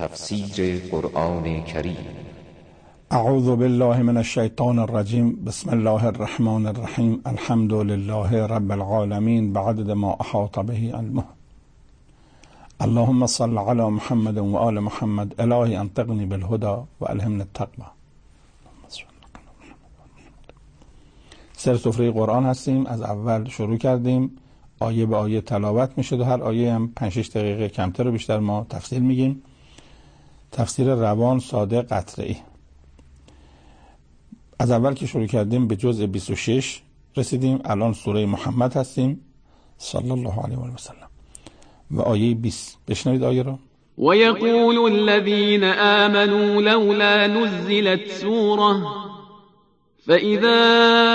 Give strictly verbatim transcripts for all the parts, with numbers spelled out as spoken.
تفسیر قرآن کریم. اعوذ بالله من الشیطان الرجیم. بسم الله الرحمن الرحیم. الحمد لله رب العالمین بعدد ما احاط به علمه. اللهم صل علی محمد و آل محمد. الهی انطقنی بالهدى و الهمنی التقوى. سر سفره قرآن هستیم. از اول شروع کردیم، آیه به آیه تلاوت میشد و هر آیه هم پنج شش دقیقه کمتر و بیشتر ما تفسیر میگیم. تفسیر روان، ساده، قطعی. از اول که شروع کردیم به جزء بیست و شش رسیدیم. الان سوره محمد هستیم صلی الله علیه و سلم و آیه بیست. بشنوید آیه رو. ويقول الذين آمنوا لولا نزلت سورة فإذا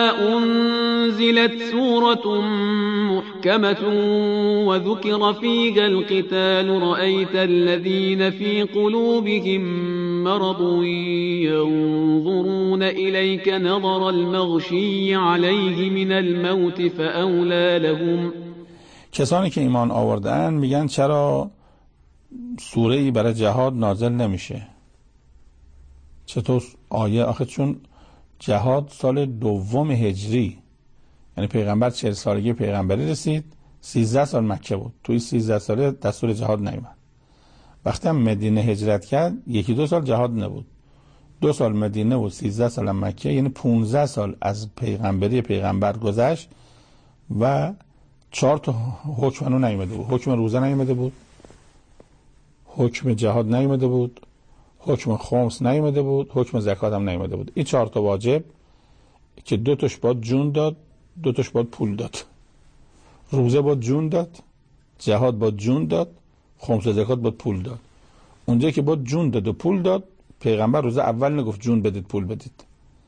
أنزلت سورة محكمة وذكر فيها القتال رأيت الذين في قلوبهم مرض ينظرون إليك نظر المغشي عليه من الموت فأولى لهم. کسانی که ایمان آوردن میگن چرا سوره‌ای برای جهاد نازل نمیشه؟ چطور آیه؟ آخه چون جهاد سال دوم هجری، یعنی پیغمبر چهل سالگی پیغمبری رسید، سیزده سال مکه بود. توی سیزده ساله دستور جهاد نیامد. وقتی هم مدینه هجرت کرد یکی دو سال جهاد نبود. دو سال مدینه و سیزده سال مکه، یعنی پونزده سال از پیغمبری پیغمبر گذشت و چهار تا حکم هنو نیامده بود. حکم روزه نیامده بود، حکم جهاد نیامده بود، حکم خمس نیامده بود، حکم زکات هم نیامده بود. این چهار تا واجب که دو تاش باید جون داد، دو تاش باید پول داد. روزه باید جون داد، جهاد باید جون داد، خمس و زکات باید پول داد. اونجا که باید جون داد و پول داد، پیغمبر روزه اول نگفت جون بدید پول بدید.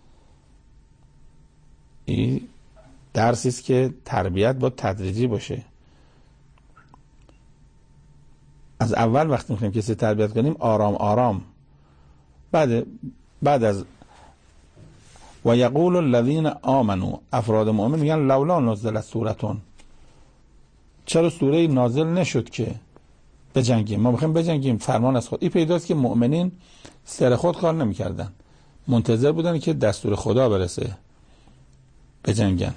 این درسی است که تربیت باید تدریجی باشه. از اول وقتی میخوایم کسی تربیت کنیم آرام آرام. بعد بعد از و یقول الذین آمنوا، افراد مؤمن میگن لولا نزلت سورتون، چرا سوره نازل نشد که بجنگیم؟ ما میخوایم بجنگیم، فرمان از خود. این پیداست که مؤمنین سر خود کار نمیکردن، منتظر بودن که دستور خدا برسه بجنگن.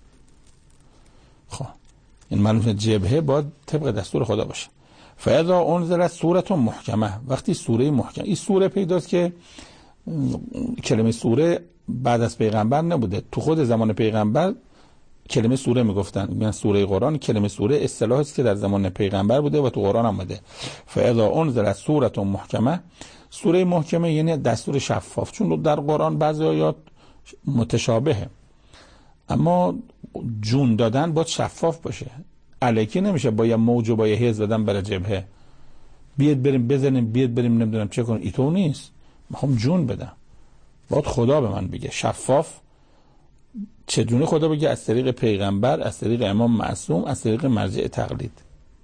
خب این معلومه جبهه باید طبق دستور خدا باشه. فاذا انزلت سوره محکمه، وقتی سوره محکم، این سوره پیداست که کلمه سوره بعد از پیغمبر نبوده. تو خود زمان پیغمبر کلمه سوره میگفتن، میگن سوره قرآن. کلمه سوره اصطلاحی است که در زمان پیغمبر بوده و تو قرآن هم بوده. فاذا انزلت سوره محکمه، سوره محکمه یعنی دستور شفاف، چون در قرآن بعضی آیات متشابهه، اما جون دادن باید شفاف باشه. الکی نمیشه با یه موج و با یه هز بدن برای جبهه، بیاد بریم بزنیم، بیاد بریم نمیدونم چه کنیم. ایتو نیست. میخوام جون بدم، باید خدا به من بگه شفاف. چجونه خدا بگه؟ از طریق پیغمبر، از طریق امام معصوم، از طریق مرجع تقلید.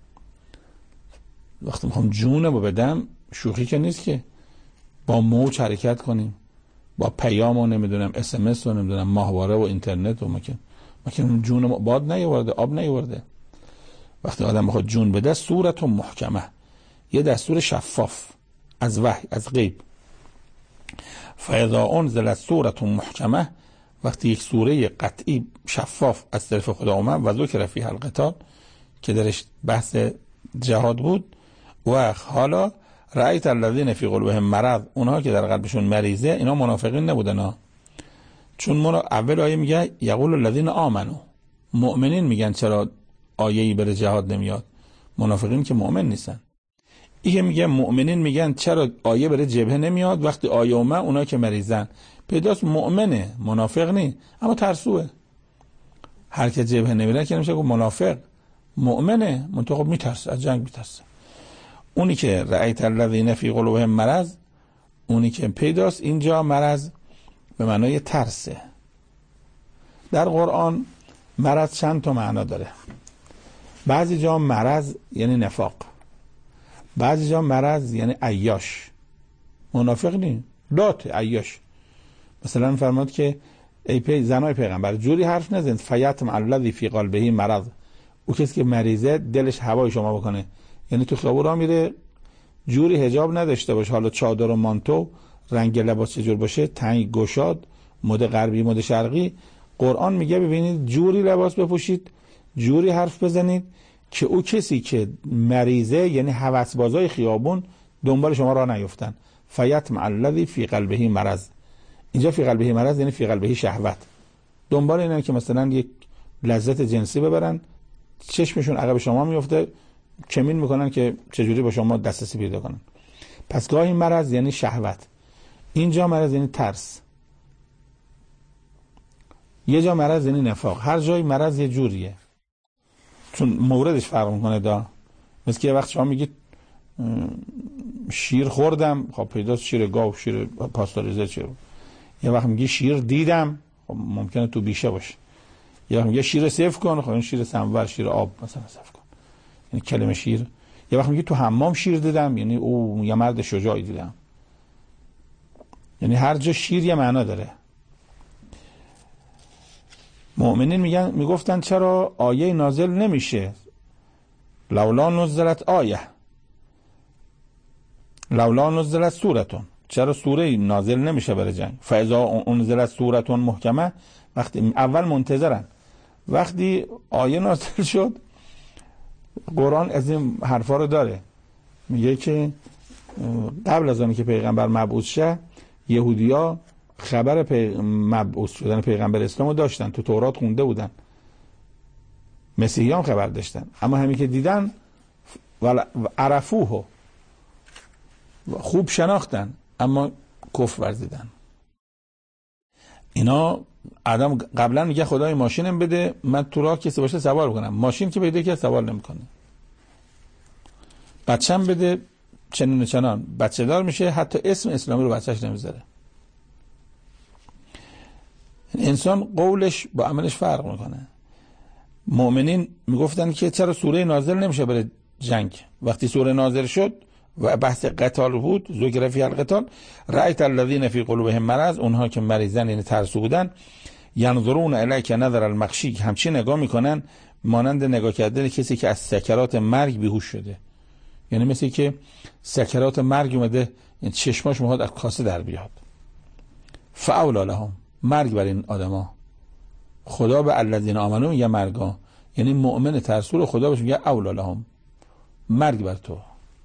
وقتی میخوام جونمو بدم شوخی که نیست که با موج حرکت کنیم، با پیام و نمیدونم اس ام اس و نمیدونم ماهواره و اینترنت و مکن مکن جونمو باد نیورده، آب نیورده. وقتی آدم میخواد جون بده، سورت محکمه، یه دستور شفاف از وحی، از غیب. فاذا انزلت سورت محکمه، وقتی یک سوره قطعی شفاف از طرف خدا اومد و ذکر فیها القتال که درش بحث جهاد بود، و حالا رأیت الذین فی قلوبهم مرض، اونها که در قلبشون مریضه، اینا منافقین نبودن ها. چون ما اول آیه میگه یقول الذین آمنوا، مؤمنین میگن چرا آیه‌ای بر جهاد نمیاد؟ منافقین که مؤمن نیستن. این میگه مؤمنین میگن چرا آیه بر جبهه نمیاد وقتی آیه اومد اونا که مریضن. پیداست مؤمنه، منافق نی، اما ترسوه. هر که جبهه نمیره که نمیشه گفت منافق. مؤمنه، منتها خب میترسه، از جنگ میترسه. اونی که رأیت الذین فی قلوبهم مرض، اونی که پیداست اینجا مرض به معنای ترسه. در قرآن مرض چند تا معنا داره. بعضی جا مرض یعنی نفاق، بعضی جا مرض یعنی عیاش. منافق نی، لات عیاش. مثلا فرمود که ای پی زنای پیغمبر جوری حرف نزن، فیتم الذی فی قلبه مرض، او کسی که مریضه دلش هوای شما بکنه، یعنی تو خیابون راه میره جوری حجاب نداشته باش، حالا چادر و مانتو، رنگ لباس چجور باشه، تنگ گشاد، مد غربی مد شرقی، قرآن میگه ببینید جوری لباس بپوشید، جوری حرف بزنید که او کسی که مریضه، یعنی هوسبازای خیابون دنبال شما راه نیفتن. فیطمع الذی فی قلبه مرض. اینجا فی قلبه مرض یعنی فی قلبه شهوت. دنبال اینن که مثلا یک لذت جنسی ببرن، چشمشون عقب شما میفته، کمین میکنن که چجوری با شما دسترسی پیدا کنن. پس گاهی مرض یعنی شهوت، اینجا مرض یعنی ترس، یه جا مرض یعنی نفاق. هر جای مرض یه جوریه، چون موردش فرق میکنه. دا مثل که یه وقت شما میگید شیر خوردم، خب پیداست شیر گاو، شیر پاستوریزه، چیه. یه وقت میگی شیر دیدم، خب ممکنه تو بیشه باشه. یا میگه شیر سیف کن، خب این شیر سنور، شیر آب مثلا سیف کن، یعنی کلمه شیر. یه وقت میگه تو حمام شیر دیدم، یعنی او یه مرد شجاعی دیدم. یعنی هر جا شیر یه معنا داره. مؤمنین میگن میگفتن چرا آیه نازل نمیشه؟ لولا نزلت آیه، لولا نزلت سورتون، چرا سوره نازل نمیشه برای جنگ؟ فاذا انزلت سورتون محکمه، وقتی اول منتظرن، وقتی آیه نازل شد. قرآن از این حرفا رو داره، میگه که قبل از آنی که پیغمبر مبعوث شه، یهودیا خبر پی... مبعوث شدن پیغمبر اسلام رو داشتن، تو تورات خونده بودن، مسیحیان خبر داشتن، اما همین که دیدن و عرفوه، خوب شناختن، اما کفر ورزیدن. اینا آدم قبلا میگه خدای ماشینم بده من تو راه کسی باشه سوار کنم، ماشین که پیدا که سوار نمیکنه. بچه‌م بده چنین چنان، بچه دار میشه، حتی اسم اسلامی رو بچه‌ش نمیذاره. انسان قولش با عملش فرق میکنه. مؤمنین میگفتن که چرا سوره نازل نمیشه برای جنگ؟ وقتی سوره نازل شد و بحث قتال بود، ذکر فی القتال، رأیت الذین فی قلوبهم مرض، اونها که مریضن یعنی ترسو بودن، ینظرون الیک نظر المغشی، همچین نگاه میکنن مانند نگاه کردن کسی که از سکرات مرگ بیهوش شده. یعنی مثل که سکرات مرگ اومده، این چشماش میخواد از کاسه در بیاد. فاولا لهم، مرگ بر این آدما. خدا به الذین آمنو میگه مرگا، یعنی مؤمن ترسو رو خدا بهش میگه اولا لهم، مرگ بر تو.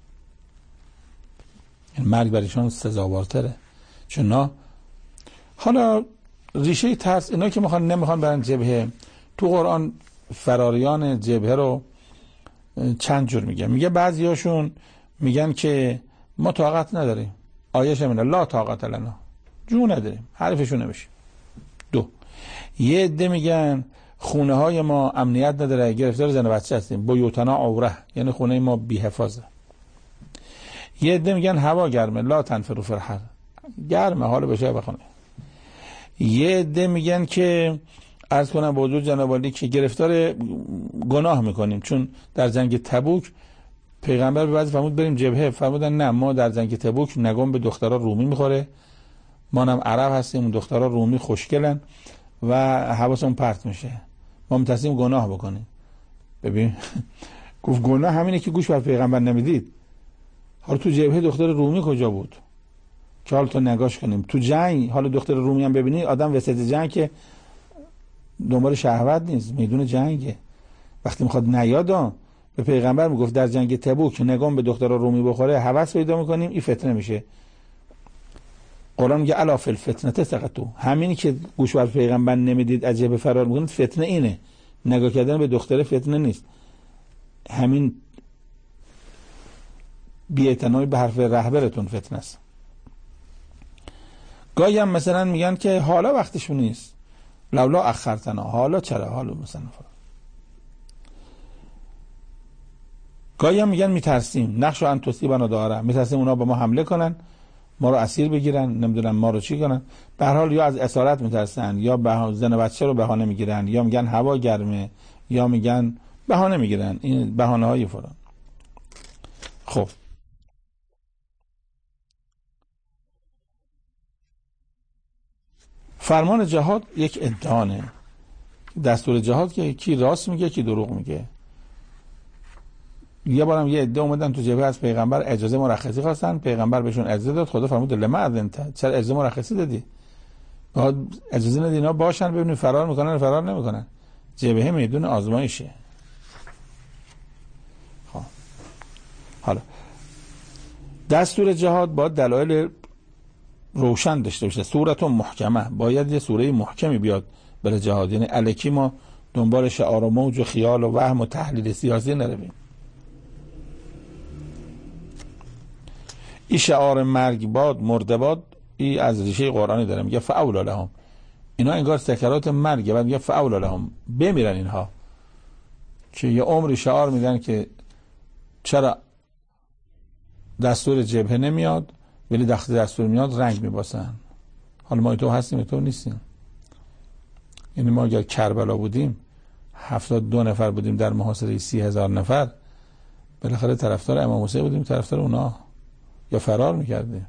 این مرگ بر ایشان سزاوارتره. چون حالا ریشه ترس، اینا که میخوان نمیخوان برن جبهه، تو قرآن فراریان جبهه رو چند جور میگه. میگه بعضیاشون میگن که ما طاقت نداریم، آیه همینه لا طاقت لنا، جو نداریم، حرفشون نمیشه. دو، یه عده میگن خونه های ما امنیت نداره، گرفتار زن و بچه هستیم، بیوتنا عوره، یعنی خونه ما بی حفاظه. یه عده میگن هوا گرمه، لا تنفروا فی الحر، گرمه حالا بشه بخونه. یه عده میگن که عرض کنم به حضور جناب عالی که گرفتار گناه میکنیم، چون در جنگ تبوک پیغمبر به بعضی فرمود بریم جبهه، فرمودن نه ما در جنگ تبوک نگم به دخترها رومی میخوره، ما هم عرب هستیم، دخترها رومی خوشگلن و حواسمون پرت میشه، ما متصمیم گناه بکنیم. ببین گفت گناه همینه که گوش بر پیغمبر نمیدید. حالا تو جبهه دختر رومی کجا بود که حالا تو نگاش کنیم؟ تو جنگ حالا دختر رومی هم ببینی، آدم وسط جنگ که دنبال شهوت نیست، میدون جنگه. وقتی میخواد نیادا به پیغمبر میگفت در جنگ تبوک نگام به دختر رومی بخوره هوس پیدا میکنیم، این فتنه میشه. قرآن میگه الا فی الفتنه سقطوا، همینی که گوش بر پیغمبر نمیدید از جبهه فرار میکنید، فتنه اینه. نگاه کردن به دختر فتنه نیست، همین بی‌اعتنایی به حرف رهبرتون فتنه است. گاهی هم مثلا میگن که حالا وقتشون نیست، لولا اخرتنا، حالا چرا، حالا مثلا گاهی هم میگن میترسیم، نقش ان تصیبنا دارن، میترسیم اونا به ما حمله کنن، ما رو اسیر بگیرن، نمیدونم ما رو چی کنن. به هر حال یا از اسارت میترسن، یا به زن و بچه رو بهانه میگیرن، یا میگن هوا گرمه، یا میگن بهانه میگیرن. این بهانه های فلان. خب فرمان جهاد یک ادعانه، دستور جهاد که کی راست میگه کی دروغ میگه. یه بارم یه عده اومدن تو جبهه از پیغمبر اجازه مرخصی خواستن، پیغمبر بهشون اجازه داد. خدا فرمود لما اذنت، چرا اجازه مرخصی دادی؟ بعد اجازه ندی اینا باشن ببینید فرار میکنن فرار نمیکنن. جبهه میدون آزمایشه. خب حالا دستور جهاد با دلایل روشن داشته باشه. سورت محکمه، باید یه سوره محکمی بیاد برای جهاد. یعنی الکی ما دنبال شعار و موج و خیال و وهم و تحلیل سیاسی نرویم. این شعار مرگ باد مرده باد این از ریشه قرآنی داره، میگه فاولا لهم. اینا انگار سکرات مرگه، بعد میگه فاولا لهم، بمیرن اینها. که یه عمری شعار میدن که چرا دستور جبهه نمیاد، ولی وقتی دستور میاد رنگ میباسن. حالا ما تو هستیم تو نیستیم. یعنی ما اگر کربلا بودیم هفتاد دو نفر بودیم در محاصره سی هزار نفر، بالاخره طرفدار امام حسین بودیم طرفدار اونا، یا فرار میکردیم.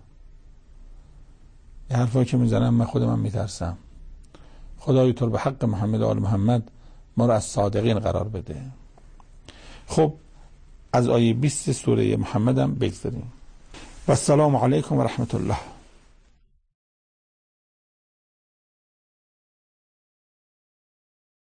یه حرفایی که میزنم من خودم میترسم. خدای تو به حق محمد و آل محمد ما رو از صادقین قرار بده. خب از آیه بیست سوره محمد هم بگذاریم. و السلام علیکم و رحمت الله.